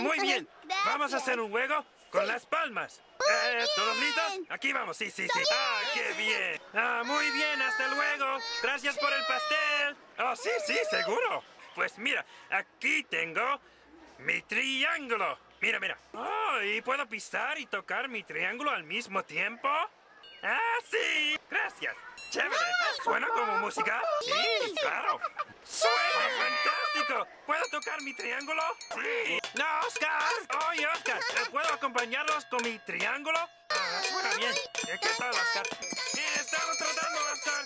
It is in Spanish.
Muy bien. Gracias. Vamos a hacer un juego con las palmas. ¿Todos listos? Aquí vamos, sí. ¡Ah, qué bien! Ah, muy bien, hasta luego. Gracias por el pastel. Oh, sí, seguro. Pues mira, aquí tengo mi triángulo. Mira. Oh, ¿y puedo pisar y tocar mi triángulo al mismo tiempo? ¡Ah, sí! Gracias. Chévere. ¿Suena como música? Sí, claro. ¡Suena fantástico! ¿Puedo tocar mi triángulo? Sí. ¡No, Oscar! ¡Oye, Oscar! ¿Puedo acompañarlos con mi triángulo? Suena bien. ¿Qué tal, Oscar? Estamos tratando, Oscar.